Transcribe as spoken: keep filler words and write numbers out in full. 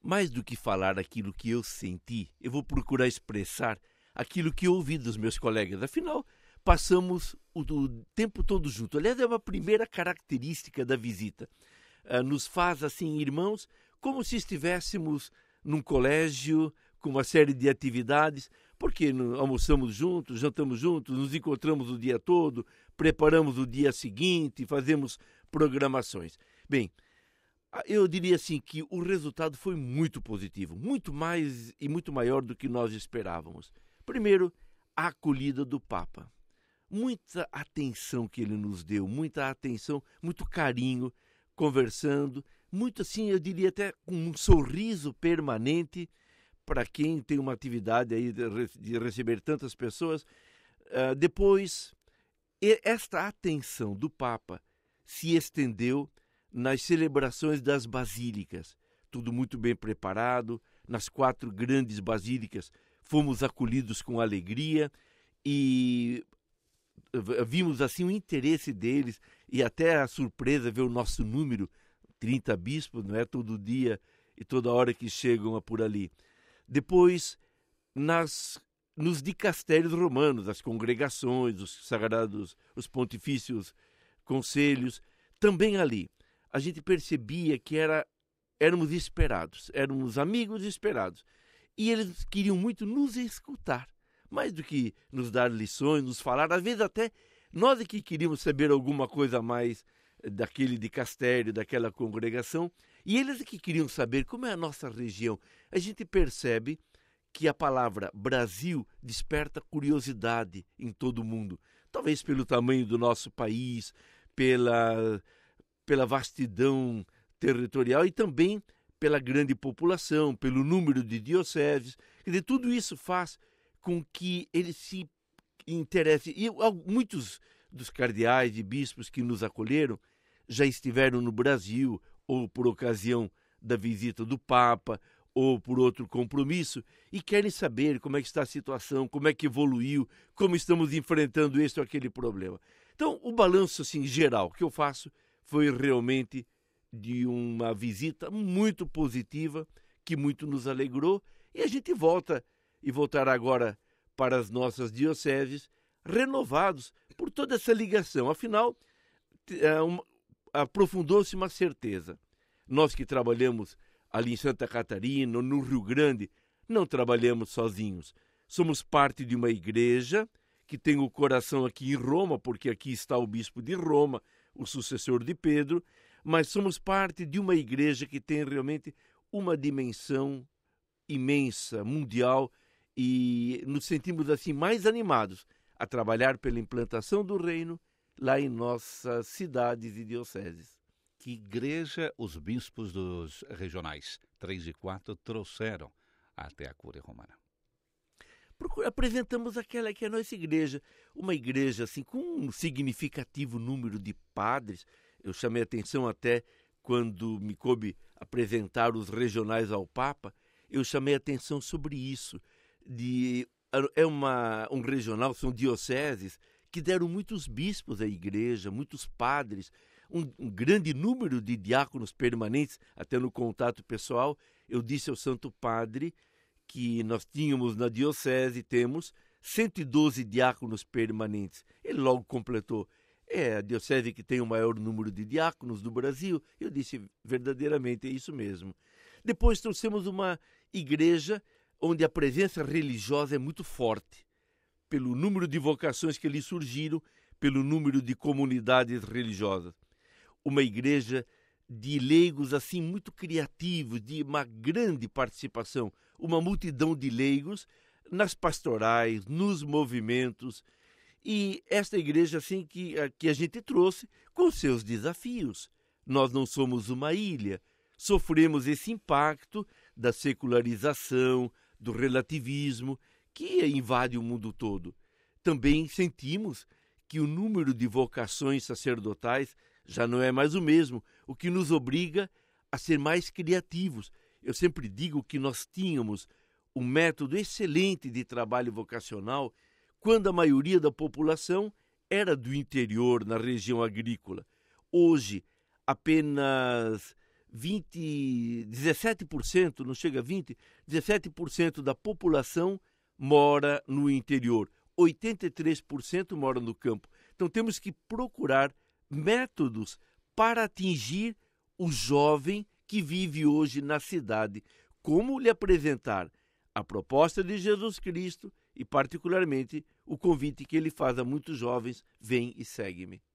mais do que falar aquilo que eu senti, eu vou procurar expressar aquilo que eu ouvi dos meus colegas. Afinal, passamos o, o tempo todo junto. Aliás, é uma primeira característica da visita. Uh, nos faz, assim, irmãos, como se estivéssemos num colégio com uma série de atividades, porque almoçamos juntos, jantamos juntos, nos encontramos o dia todo, preparamos o dia seguinte, fazemos programações. Bem, eu diria assim que o resultado foi muito positivo, muito mais e muito maior do que nós esperávamos. Primeiro, a acolhida do Papa. Muita atenção que ele nos deu, muita atenção, muito carinho, conversando, muito assim, eu diria até com um sorriso permanente para quem tem uma atividade aí de receber tantas pessoas. Uh, depois, esta atenção do Papa se estendeu nas celebrações das basílicas, tudo muito bem preparado. Nas quatro grandes basílicas fomos acolhidos com alegria e vimos assim o interesse deles e até a surpresa ver o nosso número, trinta bispos, não é todo dia e toda hora que chegam por ali. Depois, nas, nos dicastérios romanos, as congregações, os sagrados, os pontifícios conselhos, também ali, a gente percebia que era, éramos esperados, éramos amigos esperados. E eles queriam muito nos escutar, mais do que nos dar lições, nos falar. Às vezes até nós é que queríamos saber alguma coisa a mais daquele dicastério, daquela congregação, e eles é que queriam saber como é a nossa região. A gente percebe que a palavra Brasil desperta curiosidade em todo o mundo, talvez pelo tamanho do nosso país, pela, pela vastidão territorial e também pela grande população, pelo número de dioceses. Quer dizer, tudo isso faz com que ele se interesse. E muitos dos cardeais e bispos que nos acolheram já estiveram no Brasil, ou por ocasião da visita do Papa, ou por outro compromisso, e querem saber como é que está a situação, como é que evoluiu, como estamos enfrentando este ou aquele problema. Então, o balanço assim, geral que eu faço foi realmente de uma visita muito positiva, que muito nos alegrou, e a gente volta e voltará agora para as nossas dioceses, renovados por toda essa ligação. Afinal, é uma, aprofundou-se uma certeza. Nós que trabalhamos ali em Santa Catarina, no Rio Grande, não trabalhamos sozinhos. Somos parte de uma igreja que tem o coração aqui em Roma, porque aqui está o bispo de Roma, o sucessor de Pedro, mas somos parte de uma igreja que tem realmente uma dimensão imensa, mundial, e nos sentimos assim mais animados a trabalhar pela implantação do reino lá em nossas cidades e dioceses. Que igreja os bispos dos regionais três e quatro trouxeram até a Cúria Romana? Apresentamos aquela que é a nossa igreja, uma igreja assim com um significativo número de padres. Eu chamei a atenção até quando me coube apresentar os regionais ao Papa, eu chamei a atenção sobre isso. De, é uma, um regional, são dioceses que deram muitos bispos à igreja, muitos padres, um, um grande número de diáconos permanentes, até no contato pessoal. Eu disse ao Santo Padre que nós tínhamos na diocese, temos cento e doze diáconos permanentes. Ele logo completou, é a diocese que tem o maior número de diáconos do Brasil. Eu disse, verdadeiramente é isso mesmo. Depois trouxemos uma igreja onde a presença religiosa é muito forte, pelo número de vocações que ali surgiram, pelo número de comunidades religiosas. Uma igreja de leigos assim muito criativos, de uma grande participação, uma multidão de leigos nas pastorais, nos movimentos. E esta igreja assim que, que a gente trouxe com seus desafios. Nós não somos uma ilha, sofremos esse impacto da secularização, do relativismo que invade o mundo todo. Também sentimos que o número de vocações sacerdotais já não é mais o mesmo, o que nos obriga a ser mais criativos. Eu sempre digo que nós tínhamos um método excelente de trabalho vocacional quando a maioria da população era do interior, na região agrícola. Hoje, apenas vinte, dezessete por cento, não chega a vinte por cento, dezessete por cento da população mora no interior, oitenta e três por cento mora no campo. Então temos que procurar métodos para atingir o jovem que vive hoje na cidade. Como lhe apresentar a proposta de Jesus Cristo e, particularmente, o convite que ele faz a muitos jovens: vem e segue-me.